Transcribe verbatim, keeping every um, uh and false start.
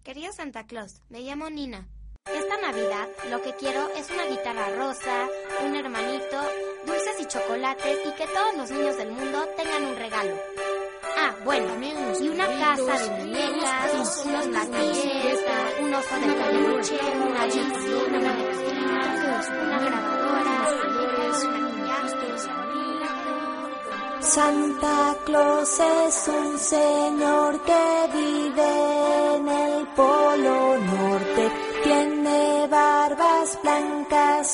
Querido Santa Claus, me llamo Nina. Esta Navidad lo que quiero es una guitarra rosa, un hermanito, dulces y chocolates y que todos los niños del mundo tengan un regalo. Ah, bueno, y una casa de muñecas, unos patines, un oso de peluche, una Disney, una manecina, una grabadora, Santa Claus es un señor que vive en el Polo Norte, tiene barbas blancas